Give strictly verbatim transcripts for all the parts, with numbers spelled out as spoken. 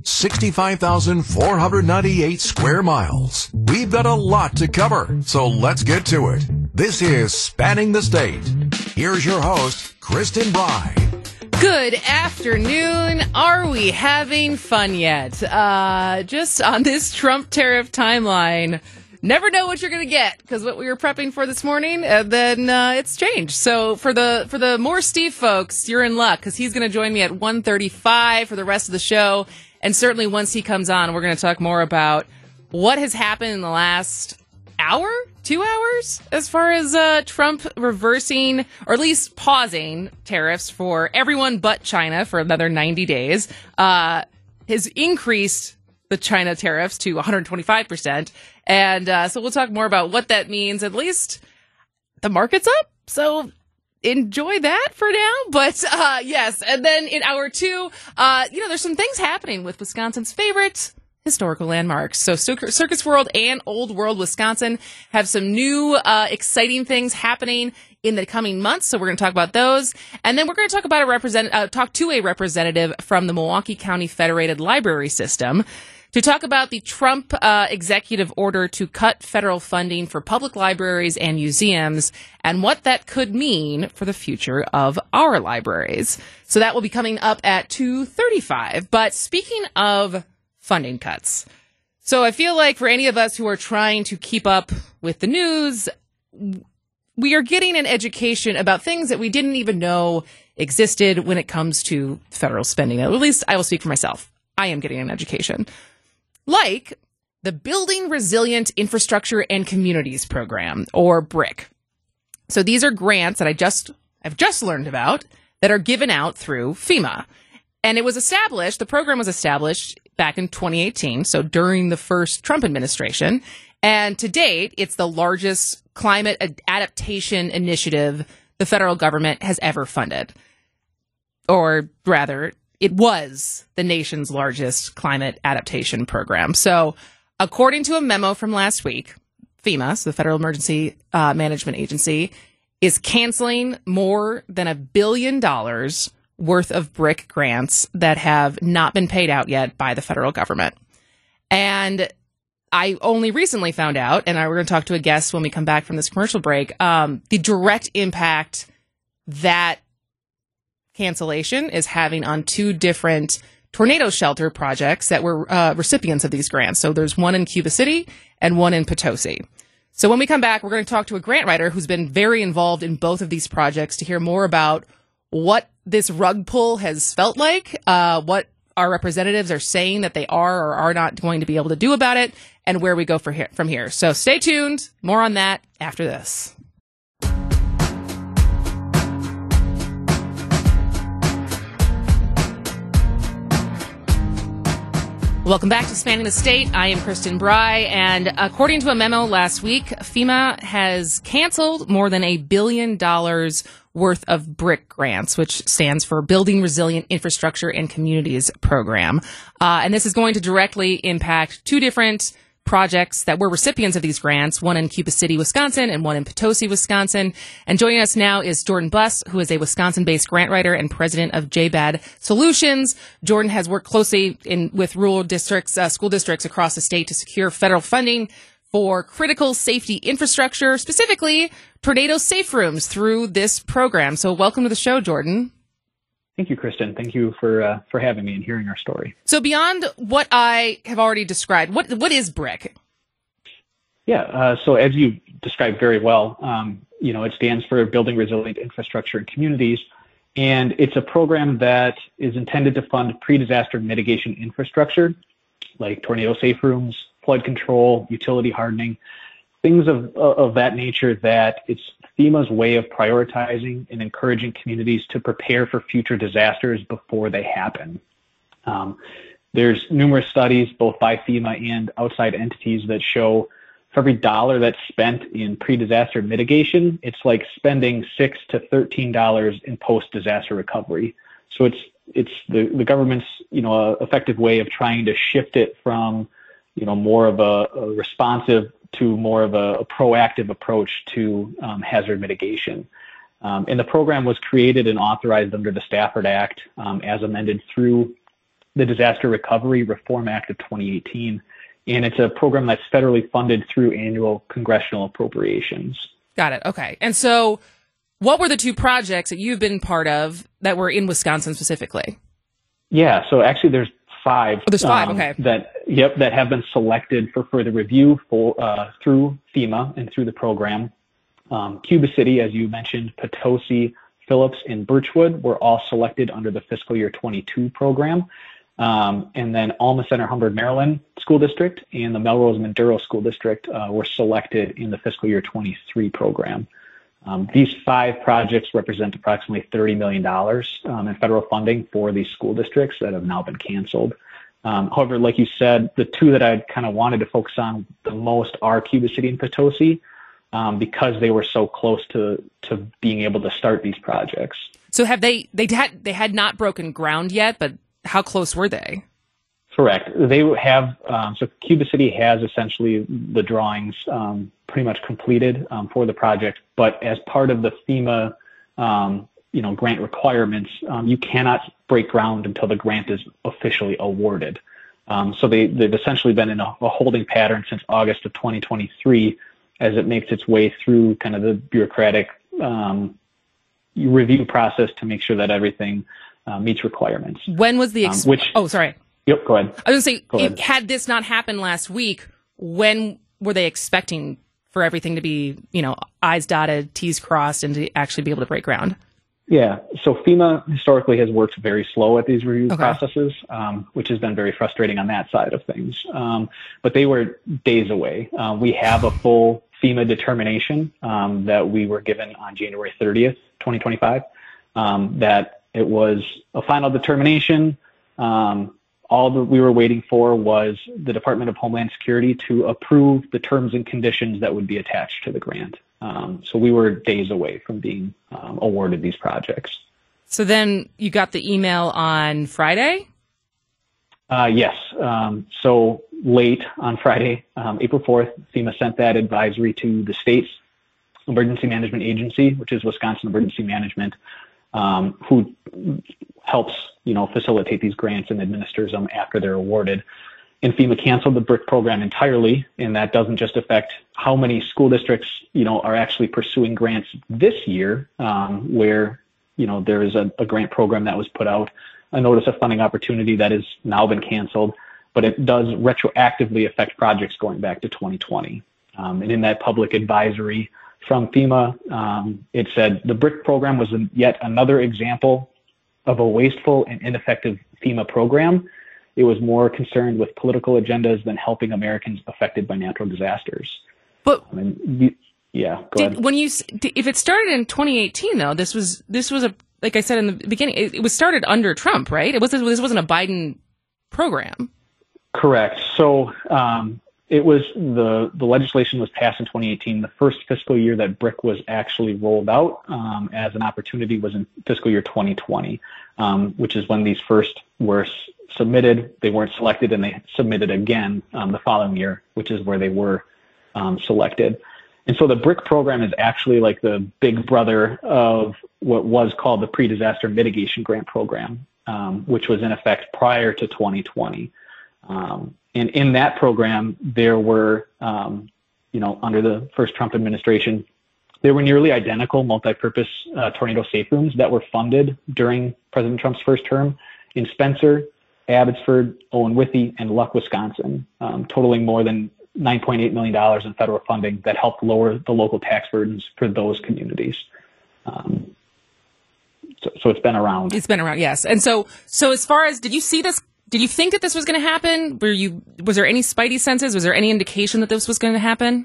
sixty-five thousand four hundred ninety-eight square miles. We've got a lot to cover, so let's get to it. This is Spanning the State. Here's your host, Kristen Bry. Good afternoon. Are we having fun yet? Uh, just on this Trump tariff timeline, never know what you're going to get, because what we were prepping for this morning, and then uh, it's changed. So for the for the more Steve folks, you're in luck, because he's going to join me at one thirty-five for the rest of the show. And certainly once he comes on, we're going to talk more about what has happened in the last hour, two hours, as far as uh, Trump reversing, or at least pausing, tariffs for everyone but China for another ninety days. Uh, has increased the China tariffs to one hundred twenty-five percent. And uh, so we'll talk more about what that means. At least the market's up, so enjoy that for now. But uh, yes, and then in hour two, uh, you know, there's some things happening with Wisconsin's favorite historical landmarks. So Circus World and Old World Wisconsin have some new uh, exciting things happening in the coming months. So we're going to talk about those. And then we're going to talk about a represent uh, talk to a representative from the Milwaukee County Federated Library System to talk about the Trump uh, executive order to cut federal funding for public libraries and museums and what that could mean for the future of our libraries. So that will be coming up at two thirty-five. But speaking of funding cuts. So I feel like for any of us who are trying to keep up with the news, we are getting an education about things that we didn't even know existed when it comes to federal spending. At least I will speak for myself. I am getting an education. Like the Building Resilient Infrastructure and Communities Program, or BRIC. So these are grants that I just, I've just learned about that are given out through FEMA. And it was established, the program was established back in twenty eighteen, so during the first Trump administration. And to date, it's the largest climate ad- adaptation initiative the federal government has ever funded. Or rather, it was the nation's largest climate adaptation program. So according to a memo from last week, FEMA, so the Federal Emergency uh, Management Agency, is canceling more than a billion dollars worth of BRIC grants that have not been paid out yet by the federal government. And I only recently found out, and I, we're going to talk to a guest when we come back from this commercial break, um, the direct impact that cancellation is having on two different tornado shelter projects that were uh, recipients of these grants. So there's one in Cuba City and one in Potosi. So when we come back, we're going to talk to a grant writer who's been very involved in both of these projects to hear more about what this rug pull has felt like, uh, what our representatives are saying that they are or are not going to be able to do about it, and where we go for here, from here. So stay tuned. More on that after this. Welcome back to Spanning the State. I am Kristen Bry, and according to a memo last week, FEMA has canceled more than a billion dollars worth of BRIC grants, which stands for Building Resilient Infrastructure and Communities Program. Uh, and this is going to directly impact two different projects that were recipients of these grants, one in Cuba City, Wisconsin, and one in Potosi, Wisconsin. And joining us now is Jordan Buss, who is a Wisconsin-based grant writer and president of J B A D Solutions. Jordan has worked closely in with rural districts, uh, school districts across the state to secure federal funding for critical safety infrastructure, specifically tornado safe rooms, through this program. So welcome to the show, Jordan. Thank you, Kristen. Thank you for uh, for having me and hearing our story. So beyond what I have already described, what what is BRIC? Yeah, uh, so as you described very well, um, you know, it stands for Building Resilient Infrastructure and Communities, and it's a program that is intended to fund pre-disaster mitigation infrastructure, like tornado safe rooms, flood control, utility hardening, things of of that nature that it's FEMA's way of prioritizing and encouraging communities to prepare for future disasters before they happen. Um, there's numerous studies, both by FEMA and outside entities, that show for every dollar that's spent in pre-disaster mitigation, it's like spending six to thirteen dollars in post-disaster recovery. So it's it's the, the government's you know uh, effective way of trying to shift it from you know more of a, a responsive to more of a, a proactive approach to um, hazard mitigation. Um, and the program was created and authorized under the Stafford Act um, as amended through the Disaster Recovery Reform Act of twenty eighteen. And it's a program that's federally funded through annual congressional appropriations. Got it. Okay. And so what were the two projects that you've been part of that were in Wisconsin specifically? Yeah. So actually there's five. Oh, there's five. um, Okay. That, yep, that have been selected for further review for, uh, through FEMA and through the program. Um, Cuba City, as you mentioned, Potosi, Phillips, and Birchwood were all selected under the fiscal year twenty-two program. Um, and then Alma Center Humbird, Maryland School District and the Melrose Maduro School District uh, were selected in the fiscal year twenty-three program. Um, these five projects represent approximately thirty million dollars um, in federal funding for these school districts that have now been canceled. Um, however, like you said, the two that I kind of wanted to focus on the most are Cuba City and Potosi um, because they were so close to, to being able to start these projects. So have they, they had, they had not broken ground yet, but how close were they? Correct. They have, um, so Cuba City has essentially the drawings um, pretty much completed um, for the project, but as part of the FEMA, um, you know, grant requirements, um, you cannot break ground until the grant is officially awarded. Um, so they, they've essentially been in a, a holding pattern since August of twenty twenty-three as it makes its way through kind of the bureaucratic um, review process to make sure that everything Uh, meets requirements. When was the ex- um, which? Oh, sorry. Yep. Go ahead. I was going to Go say, ahead. it, had this not happened last week, when were they expecting for everything to be, you know, I's dotted, T's crossed, and to actually be able to break ground? Yeah. So FEMA historically has worked very slow at these review Okay. processes, um, which has been very frustrating on that side of things. Um, but they were days away. Uh, we have a full FEMA determination um, that we were given on January thirtieth, twenty twenty-five. Um, that it was a final determination. Um, all that we were waiting for was the Department of Homeland Security to approve the terms and conditions that would be attached to the grant. Um, so we were days away from being um, awarded these projects. So then you got the email on Friday? Uh, yes. Um, so late on Friday, um, April fourth, FEMA sent that advisory to the state's emergency management agency, which is Wisconsin Emergency Management, um, who helps, you know, facilitate these grants and administers them after they're awarded. And FEMA canceled the BRIC program entirely, and that doesn't just affect how many school districts, you know, are actually pursuing grants this year, um, where, you know, there is a, a grant program that was put out, a notice of funding opportunity that has now been canceled, but it does retroactively affect projects going back to twenty twenty. Um, and in that public advisory from FEMA, um, it said the BRIC program was yet another example of a wasteful and ineffective FEMA program. It was more concerned with political agendas than helping Americans affected by natural disasters. But I mean, you, yeah, go did, ahead. when you s- d- if it started in twenty eighteen though, this was this was a like I said in the beginning, it, it was started under Trump, right? It was this wasn't a Biden program. Correct. So um, it was the the legislation was passed in twenty eighteen. The first fiscal year that BRIC was actually rolled out um, as an opportunity was in fiscal year twenty twenty, um, which is when these first were s- submitted. They weren't selected, and they submitted again um, the following year, which is where they were um, selected. And so the BRIC program is actually like the big brother of what was called the Pre-Disaster Mitigation Grant Program, um, which was in effect prior to twenty twenty. Um, and in that program, there were, um, you know, under the first Trump administration, there were nearly identical multi-purpose uh, tornado safe rooms that were funded during President Trump's first term in Spencer, Abbotsford, Owen Withy, and Luck, Wisconsin, um, totaling more than nine point eight million dollars in federal funding that helped lower the local tax burdens for those communities. Um, so, so it's been around. It's been around, yes. And so so as far as did you see this? Did you think that this was going to happen? Were you was there any spidey senses? Was there any indication that this was going to happen?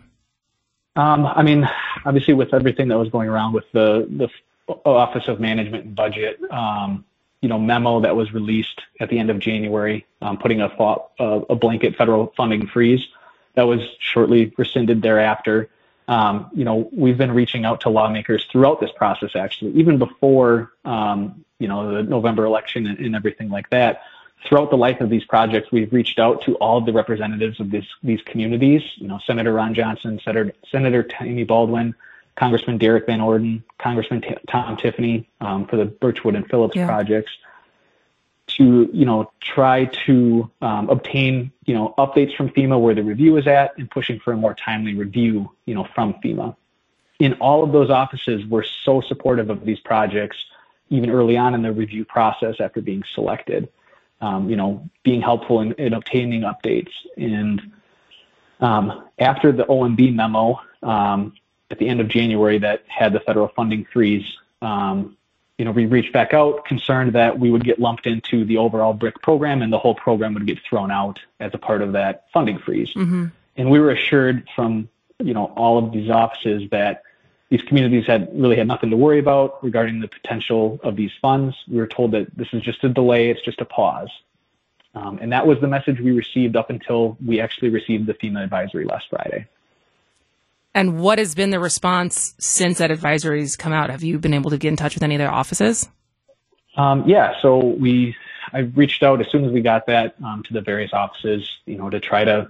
Um, I mean, obviously, with everything that was going around with the the Office of Management and Budget, um, you know, memo that was released at the end of January, um, putting a, a a blanket federal funding freeze, that was shortly rescinded thereafter. Um, you know, we've been reaching out to lawmakers throughout this process, actually, even before, um, you know, the November election and, and everything like that. Throughout the life of these projects, we've reached out to all of the representatives of this, these communities, you know, Senator Ron Johnson, Senator, Senator Tammy Baldwin, Congressman Derek Van Orden, Congressman T- Tom Tiffany um, for the Birchwood and Phillips Yeah. projects, to, you know, try to um, obtain, you know, updates from FEMA where the review is at and pushing for a more timely review, you know, from FEMA. In all of those offices, we're so supportive of these projects, even early on in the review process after being selected, um, you know, being helpful in, in obtaining updates. And um, after the O M B memo um, at the end of January that had the federal funding freeze, um, you know, we reached back out concerned that we would get lumped into the overall BRIC program and the whole program would get thrown out as a part of that funding freeze. Mm-hmm. And we were assured from, you know, all of these offices that these communities had really had nothing to worry about regarding the potential of these funds. We were told that this is just a delay, it's just a pause. Um, and that was the message we received up until we actually received the FEMA advisory last Friday. And what has been the response since that advisory's come out? Have you been able to get in touch with any of their offices? Um, yeah, so we, I reached out as soon as we got that um, to the various offices, you know, to try to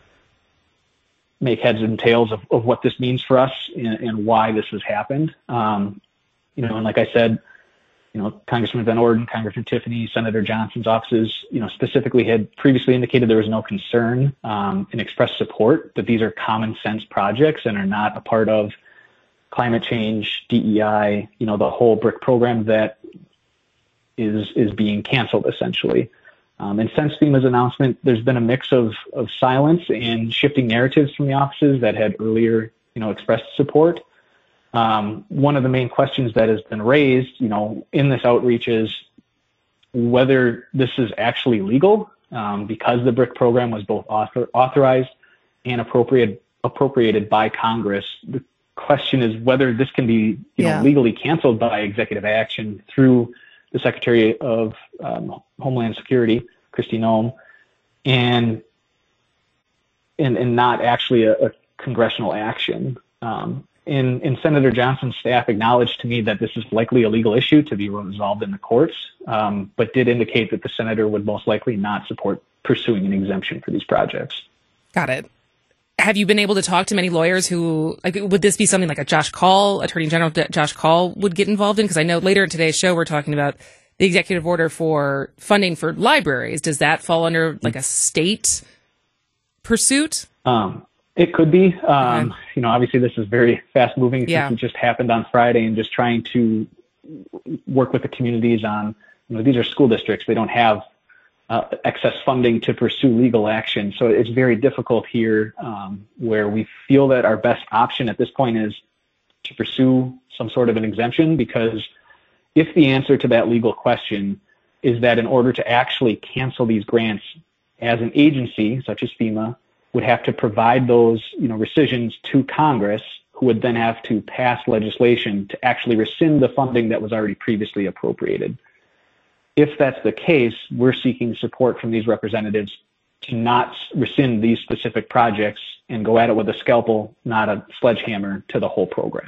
make heads and tails of, of what this means for us and, and why this has happened. Um, you know, and like I said, you know, Congressman Van Orden, Congressman Tiffany, Senator Johnson's offices, you know, specifically had previously indicated there was no concern um, and expressed support that these are common sense projects and are not a part of climate change, D E I, you know, the whole BRIC program that is is being canceled essentially. Um, and since FEMA's announcement, there's been a mix of, of silence and shifting narratives from the offices that had earlier, you know, expressed support. Um, one of the main questions that has been raised, you know, in this outreach is whether this is actually legal, um, because the BRIC program was both author, authorized and appropriate, appropriated by Congress. The question is whether this can be, you yeah. know, legally canceled by executive action through the Secretary of um, Homeland Security, Kristi Noem, and and and not actually a, a congressional action. Um, and, and Senator Johnson's staff acknowledged to me that this is likely a legal issue to be resolved in the courts, um, but did indicate that the senator would most likely not support pursuing an exemption for these projects. Got it. Have you been able to talk to many lawyers who, like, would this be something like a Josh Kaul, Attorney General Josh Kaul would get involved in? Because I know later in today's show, we're talking about the executive order for funding for libraries. Does that fall under like a state pursuit? Um, it could be. Um, okay. You know, obviously this is very fast moving since yeah. it just happened on Friday, and just trying to work with the communities on, you know, these are school districts. They don't have Uh, excess funding to pursue legal action. So it's very difficult here, um, where we feel that our best option at this point is to pursue some sort of an exemption, because if the answer to that legal question is that in order to actually cancel these grants, as an agency such as FEMA would have to provide those, you know, rescissions to Congress, who would then have to pass legislation to actually rescind the funding that was already previously appropriated. If that's the case, we're seeking support from these representatives to not rescind these specific projects and go at it with a scalpel, not a sledgehammer, to the whole program.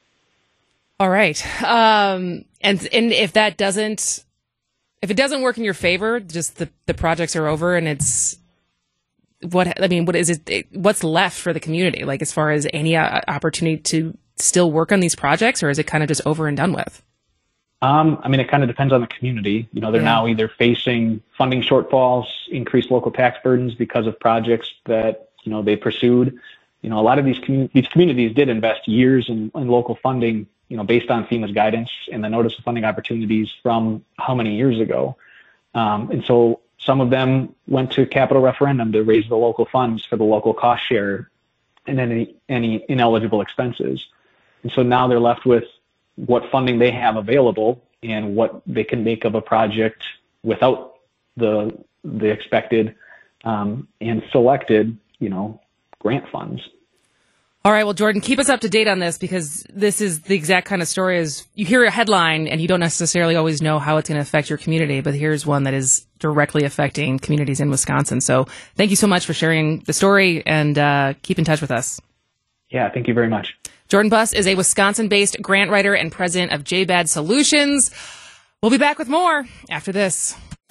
All right. Um, and and if that doesn't, if it doesn't work in your favor, just the, the projects are over, and it's what I mean. What is it? What's left for the community? Like, as far as any uh, opportunity to still work on these projects, or is it kind of just over and done with? Um, I mean, it kind of depends on the community. You know, they're yeah. now either facing funding shortfalls, increased local tax burdens because of projects that, you know, they pursued. You know, a lot of these commu- these communities did invest years in, in local funding, you know, based on FEMA's guidance and the notice of funding opportunities from how many years ago. Um, and so some of them went to capital referendum to raise the local funds for the local cost share and any, any ineligible expenses. And so now they're left with what funding they have available and what they can make of a project without the the expected um, and selected, you know, grant funds. All right, well, Jordan, keep us up to date on this, because this is the exact kind of story as you hear a headline and you don't necessarily always know how it's going to affect your community, but here's one that is directly affecting communities in Wisconsin. So thank you so much for sharing the story, and uh, keep in touch with us. Yeah, thank you very much. Jordan Buss is a Wisconsin-based grant writer and president of J B A D Solutions. We'll be back with more after this.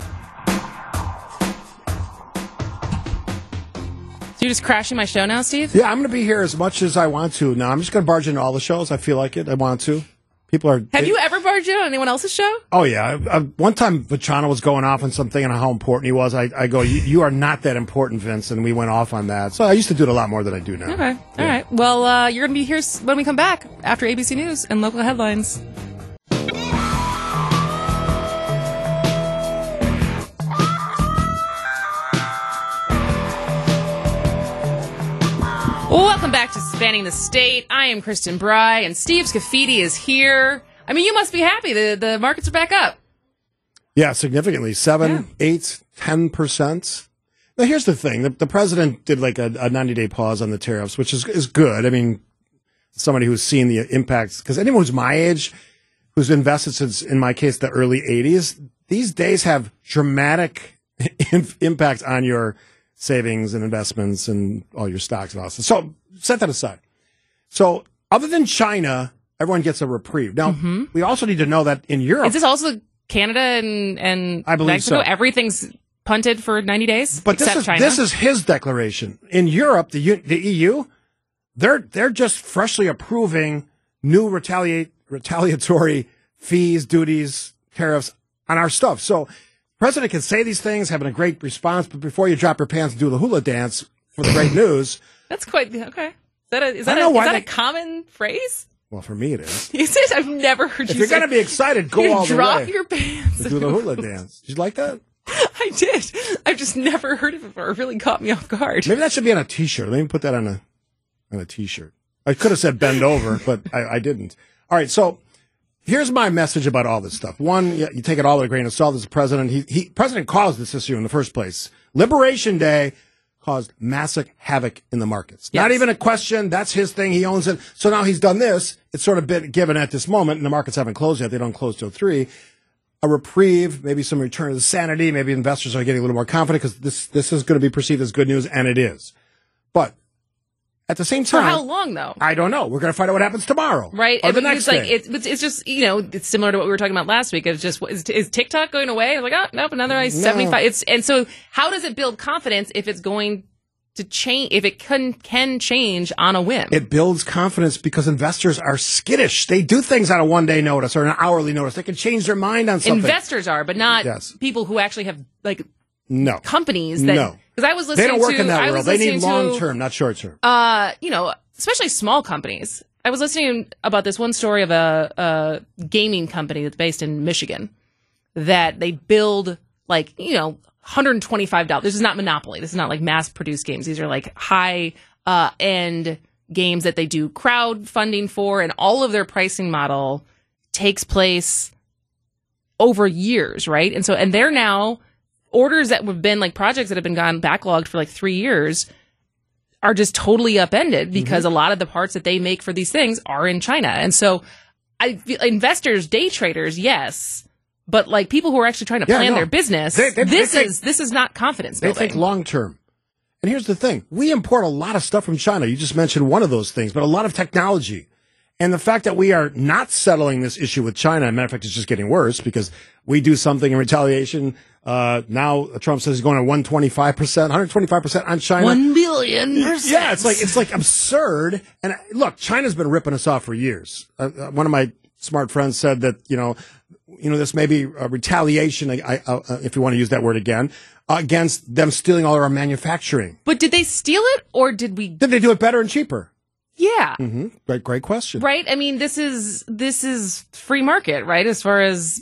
So you're just crashing my show now, Steve? Yeah, I'm going to be here as much as I want to. Now, I'm just going to barge into all the shows. I feel like it. I want to. People are. Have they, you ever barged in on anyone else's show? Oh yeah. I, I, one time, Vachana was going off on something and how important he was. I, I go, you, you are not that important, Vince, and we went off on that. So I used to do it a lot more than I do now. Okay, Yeah. all right. Well, uh, you're going to be here s- when we come back after A B C News and local headlines. Welcome back to Spanning the State. I am Kristen Bry, and Steve Scafidi is here. I mean, you must be happy. The the markets are back up. Yeah, significantly. Seven, Yeah. eight, ten percent. Now, here's the thing. The, the president did like a, a ninety-day pause on the tariffs, which is, is good. I mean, somebody who's seen the impacts, because anyone who's my age, who's invested since, in my case, the early eighties, these days have dramatic impact on your savings and investments and all your stocks and all that. So set that aside. So other than China, everyone gets a reprieve. Now, Mm-hmm. we also need to know that in Europe, Is this also Canada and, and I believe Mexico? so. Everything's punted for ninety days, but this except is China? this is his declaration. In Europe, the U, the E U, they're they're just freshly approving new retaliate retaliatory fees, duties, tariffs on our stuff. So, the president can say these things, having a great response, but before you drop your pants and do the hula dance for the great news, That's quite okay. Is that a, is I that, don't a, know is why that they- a common phrase? well, for me it is. Is it? I've never heard If you you're say. going to be excited, go you all the drop way. your pants. Do the hula dance. Did you like that? I did. I've just never heard of it before. It really caught me off guard. Maybe that should be on a T-shirt. Let me put that on a on a T-shirt. I could have said bend over, but I, I didn't. All right, so here's my message about all this stuff. One, you, you take it all with a grain of salt as a president. He, he president caused this issue in the first place. Liberation Day caused massive havoc in the markets. Not Yes. even a question. That's his thing. He owns it. So now he's done this. It's sort of been given at this moment, and the markets haven't closed yet. They don't close till three. A reprieve, maybe some return to sanity. Maybe investors are getting a little more confident because this this is going to be perceived as good news, and it is. But at the same For time, how long, though? I don't know. We're going to find out what happens tomorrow, Right? Or I the mean, next it's like day. it's, it's it's just you know it's similar to what we were talking about last week. It's just is, is TikTok going away? I was like, oh nope, another like, seventy-five. It's and so how does it build confidence if it's going to change? If it can can change on a whim? It builds confidence because investors are skittish. They do things on a one-day notice or an hourly notice. They can change their mind on something. Investors are, but not Yes. people who actually have like no. companies that. No. Because I was They listening don't work to. in that I world. was They need listening to, long-term, not short-term. Uh, you know, especially small companies. I was listening about this one story of a, a gaming company that's based in Michigan that they build like, you know, one hundred twenty-five dollars. This is not Monopoly. This is not like mass produced games. These are like high uh, end games that they do crowdfunding for, and all of their pricing model takes place over years, right? And so, and they're now orders that have been like projects that have been gone backlogged for like three years are just totally upended because Mm-hmm. a lot of the parts that they make for these things are in China. And so I feel investors, day traders, yes, but like people who are actually trying to Yeah, plan no. their business, They- they- this they think- is this is not confidence They building. think long-term. And here's the thing. We import a lot of stuff from China. You just mentioned one of those things, but a lot of technology. And the fact that we are not settling this issue with China, as a matter of fact, it's just getting worse because we do something in retaliation. Uh, now Trump says he's going to one hundred twenty-five percent, one hundred twenty-five percent on China. One billion percent. Yeah, it's like it's like absurd. And uh, look, China's been ripping us off for years. Uh, uh, one of my smart friends said that you know, you know, this may be a retaliation, I, I, uh, if you want to use that word again, uh, against them stealing all our manufacturing. But did they steal it or did we? Did they do it better and cheaper? Yeah. Mm-hmm. Great, great question. Right. I mean, this is this is free market, right? As far as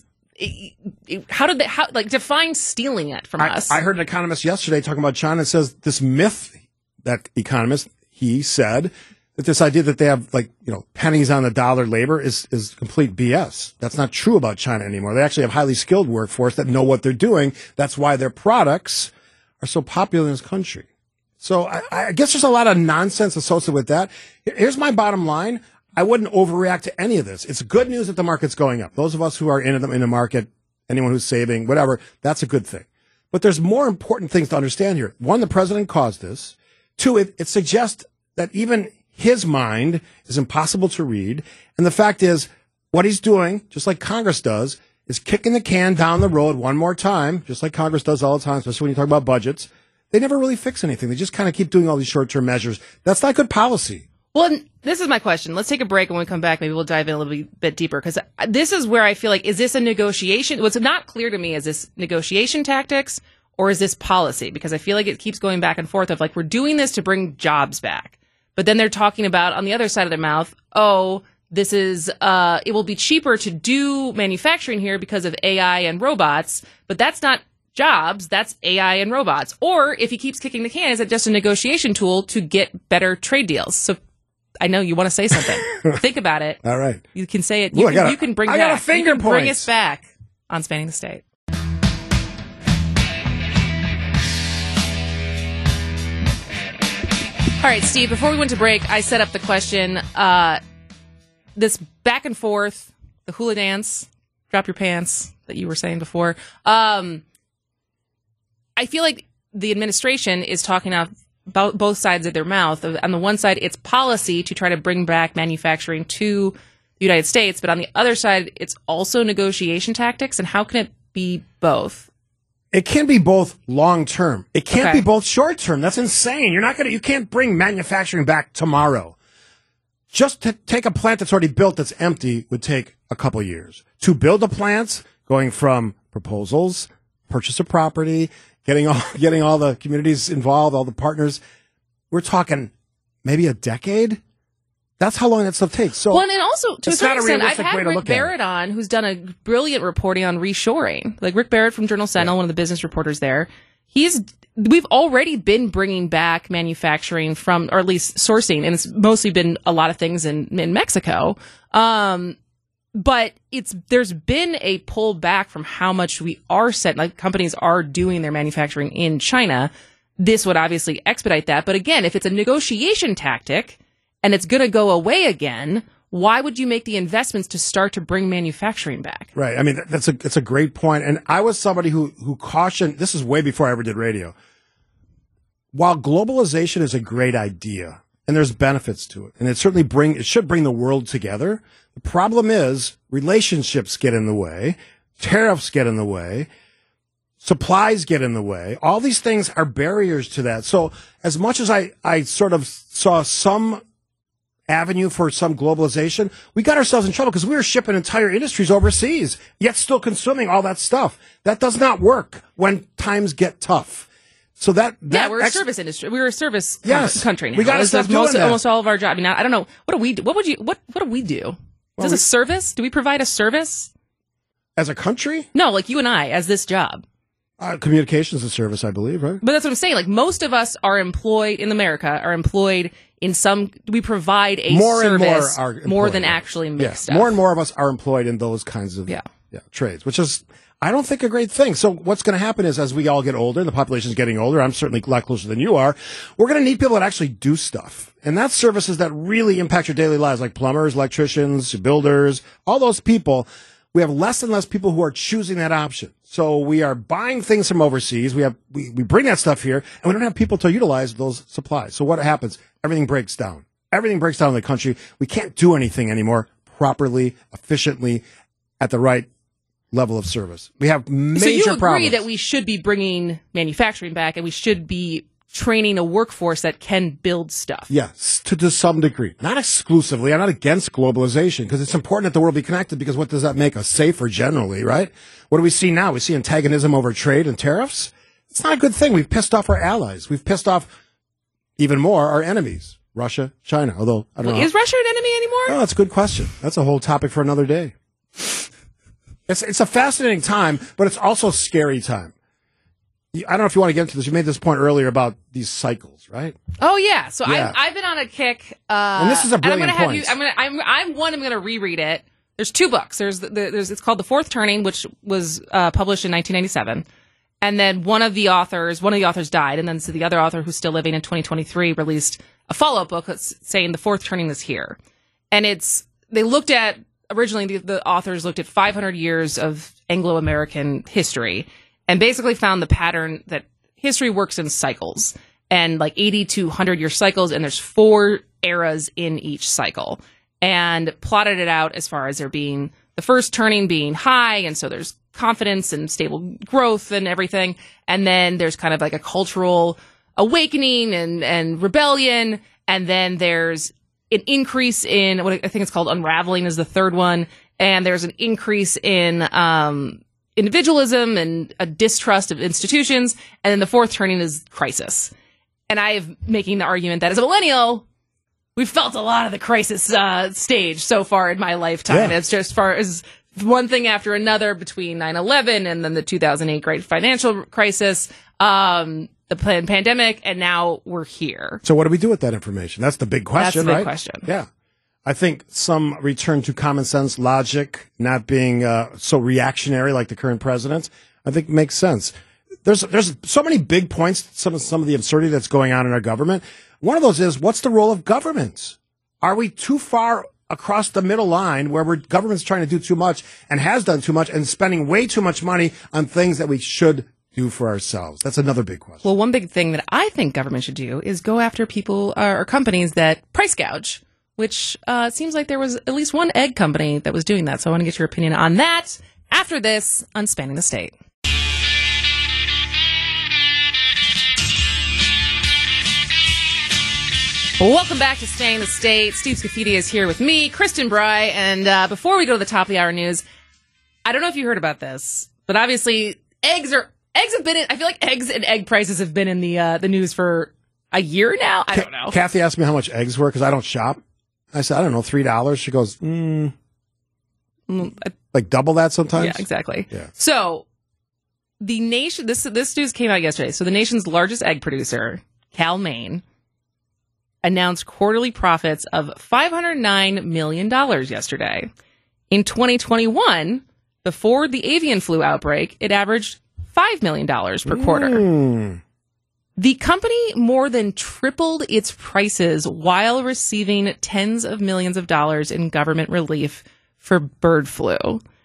how did they how like define stealing it from I, us? I heard an economist yesterday talking about China. It says this myth, that economist, he said that this idea that they have like, you know, pennies on the dollar labor is, is complete B S. That's not true about China anymore. They actually have highly skilled workforce that know what they're doing. That's why their products are so popular in this country. So I, I guess there's a lot of nonsense associated with that. Here's my bottom line. I wouldn't overreact to any of this. It's good news that the market's going up. Those of us who are in the, in the market, anyone who's saving, whatever, that's a good thing. But there's more important things to understand here. One, the president caused this. Two, it, it suggests that even his mind is impossible to read. And the fact is, what he's doing, just like Congress does, is kicking the can down the road one more time, just like Congress does all the time, especially when you talk about budgets. They never really fix anything. They just kind of keep doing all these short-term measures. That's not good policy. Well, and this is my question. Let's take a break, and when we come back, maybe we'll dive in a little bit deeper, because this is where I feel like, is this a negotiation? What's not clear to me is this negotiation tactics or is this policy? Because I feel like it keeps going back and forth of like, we're doing this to bring jobs back. But then they're talking about on the other side of their mouth, oh, this is, uh, it will be cheaper to do manufacturing here because of A I and robots, but that's not jobs, that's A I and robots. Or if he keeps kicking the can, is it just a negotiation tool to get better trade deals? So I know you want to say something. Think about it. All right. You can say it. You, Ooh, can, got a, you can bring I back. got a finger you can bring points. us back on Spanning the State. All right, Steve, before we went to break, I set up the question, uh, this back and forth, the hula dance, drop your pants that you were saying before. Um, I feel like the administration is talking out about both sides of their mouth. On the one side, it's policy to try to bring back manufacturing to the United States, but on the other side, it's also negotiation tactics. And how can it be both? It can be both long term. It can't Okay. be both short term. That's insane. You're not gonna. You can't bring manufacturing back tomorrow. Just to take a plant that's already built that's empty would take a couple years. To build a plant, going from proposals, purchase of property, getting all getting all the communities involved, all the partners, we're talking maybe a decade. That's how long that stuff takes. So, well, and also, to a it's certain not a extent, I've realistic way had to Rick look at it. Barrett on, who's done a brilliant reporting on reshoring. Like Rick Barrett from Journal Sentinel, one of the business reporters there. He's we've already been bringing back manufacturing from, or at least sourcing, and it's mostly been a lot of things in in Mexico. Um, but it's there's been a pullback from how much we are set. Like companies are doing their manufacturing in China. This would obviously expedite that. But again, if it's a negotiation tactic and it's going to go away again, why would you make the investments to start to bring manufacturing back? right. I mean, that- that's a that's a great point. And I was somebody who who cautioned. This is way before I ever did radio. While globalization is a great idea and there's benefits to it, and it certainly bring it should bring the world together. The problem is relationships get in the way, tariffs get in the way, supplies get in the way. All these things are barriers to that. So as much as I I sort of saw some avenue for some globalization, we got ourselves in trouble because we were shipping entire industries overseas, yet still consuming all that stuff. That does not work when times get tough. So that, that Yeah, we're a ex- service industry. We're a service com- Yes. country now. We gotta This stop does most, doing that. almost all of our job. I mean, I don't know. What do we do? What would you? What What do we do? Is Well, this we- a service? Do we provide a service? as a country, No, like you and I as this job. uh, communications is a service, I believe, right? But that's what I'm saying. Like most of us are employed in America, are employed in some. We provide a More and more service are more employed. than actually make Yeah, stuff. more and more of us are employed in those kinds of Yeah. yeah, trades, which is, I don't think, a great thing. So what's going to happen is as we all get older, and the population is getting older, I'm certainly a lot closer than you are, we're going to need people that actually do stuff. And that's services that really impact your daily lives, like plumbers, electricians, builders, all those people. We have less and less people who are choosing that option. So we are buying things from overseas. We have, we, we bring that stuff here, and we don't have people to utilize those supplies. So what happens? Everything breaks down. Everything breaks down in the country. We can't do anything anymore properly, efficiently, at the right level of service. We have major So you agree problems. that we should be bringing manufacturing back, and we should be training a workforce that can build stuff. Yes, to, to some degree. Not exclusively. I'm not against globalization because it's important that the world be connected because what does that make us? Safer generally, right? What do we see now? We see antagonism over trade and tariffs. It's not a good thing. We've pissed off our allies. We've pissed off even more our enemies, Russia, China. Although, I don't Well, know. is Russia an enemy anymore? Oh, that's a good question. That's a whole topic for another day. It's it's a fascinating time, but it's also a scary time. You- I don't know if you want to get into this. You made this point earlier about these cycles, right? Oh yeah. So Yeah. I've I've been on a kick. Uh, And this is a I'm brilliant gonna have point. you. I'm gonna. I'm. I'm one. I'm gonna reread it. There's two books. There's the, there's. It's called The Fourth Turning, which was uh, published in nineteen ninety-seven, and then one of the authors. One of the authors died, and then so the other author, who's still living in twenty twenty-three, released a follow-up book that's saying The Fourth Turning is here, and it's they looked at originally the, the authors looked at five hundred years of Anglo-American history, and basically found the pattern that history works in cycles and like eighty to one hundred year cycles, and there's four eras in each cycle, and plotted it out as far as there being the first turning being high, and so there's confidence and stable growth and everything, and then there's kind of like a cultural awakening and and rebellion, and then there's an increase in what I think it's called unraveling is the third one. And there's an increase in um, individualism and a distrust of institutions. And then the fourth turning is crisis. And I am making the argument that as a millennial, we've felt a lot of the crisis uh, stage so far in my lifetime. Yeah. It's just as far as one thing after another between nine eleven and then the two thousand eight great financial crisis, um, the pan- pandemic, and now we're here. So what do we do with that information? That's the big question, That's the big right? question. Yeah. I think some return to common sense, logic, not being uh, so reactionary like the current president, I think makes sense. There's there's so many big points, some of, some of the absurdity that's going on in our government. One of those is, what's the role of government? Are we too far across the middle line where we're government's trying to do too much and has done too much and spending way too much money on things that we should do for ourselves? That's another big question. Well, one big thing that I think government should do is go after people uh, or companies that price gouge, which uh, it seems like there was at least one egg company that was doing that. So I want to get your opinion on that after this on Spanning the State. Welcome back to Staying the State. Steve Scafidi is here with me, Kristen Bry, and uh, before we go to the top of the hour news, I don't know if you heard about this, but obviously eggs are eggs have been in, I feel like eggs and egg prices have been in the uh, the news for a year now. I don't know. Kathy asked me how much eggs were because I don't shop. I said, I don't know, three dollars. She goes, mm, Mm, I- like double that sometimes. Yeah, exactly. Yeah. So the nation, this this news came out yesterday. So the nation's largest egg producer, Cal-Maine, announced quarterly profits of five hundred nine million dollars yesterday. In twenty twenty-one, before the avian flu outbreak, it averaged five million dollars per quarter. Mm. The company more than tripled its prices while receiving tens of millions of dollars in government relief for bird flu.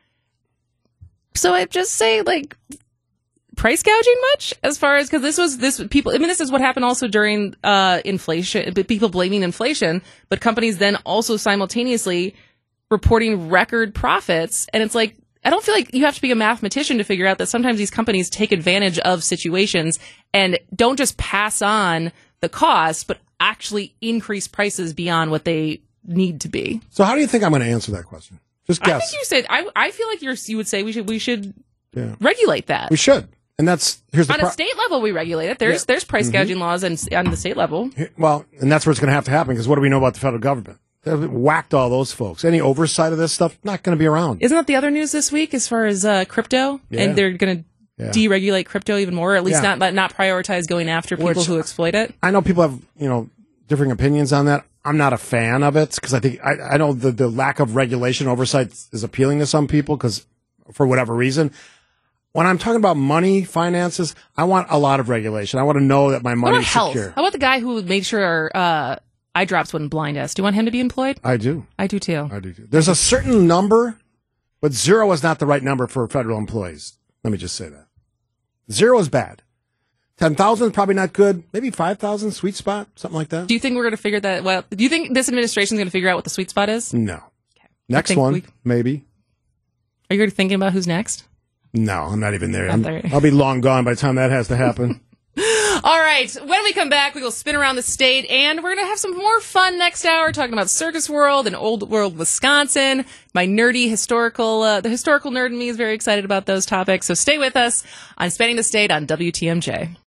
So I just say, like, price gouging much as far as, because this was this people, I mean, this is what happened also during uh, inflation, but people blaming inflation, but companies then also simultaneously reporting record profits. And it's like, I don't feel like you have to be a mathematician to figure out that sometimes these companies take advantage of situations and don't just pass on the cost, but actually increase prices beyond what they need to be. So how do you think I'm going to answer that question? Just guess. I think you said, I, I feel like you're, you would say we should, we should Yeah. regulate that. We should. And that's, here's the On pro- a state level, we regulate it. There's Yeah. there's price Mhm. gouging laws and on the state level. Well, and that's where it's going to have to happen, because what do we know about the federal government? They've whacked all those folks. Any oversight of this stuff, not going to be around. Isn't that the other news this week as far as uh, crypto? Yeah. And they're going to Yeah. deregulate crypto even more, or at least Yeah. not not prioritize going after people Which- who exploit it. I know people have, you know, differing opinions on that. I'm not a fan of it, because I think, I, I know the, the lack of regulation oversight is appealing to some people, because for whatever reason. When I'm talking about money, finances, I want a lot of regulation. I want to know that my What money about is health? secure. How about the guy who made sure our uh, eye drops wouldn't blind us? Do you want him to be employed? I do. I do too. I do too. There's a certain number, but zero is not the right number for federal employees. Let me just say that. Zero is bad. ten thousand is probably not good. Maybe five thousand, sweet spot, something like that. Do you think we're going to figure that? Well, do you think this administration is going to figure out what the sweet spot is? No. Next think one, we- maybe. Are you already thinking about who's next? No, I'm not even there. Not I'm- there. I'll be long gone by the time that has to happen. All right. When we come back, we will spin around the state, and we're going to have some more fun next hour talking about Circus World and Old World Wisconsin. My nerdy historical, uh, the historical nerd in me is very excited about those topics. So stay with us on Spanning the State on W T M J.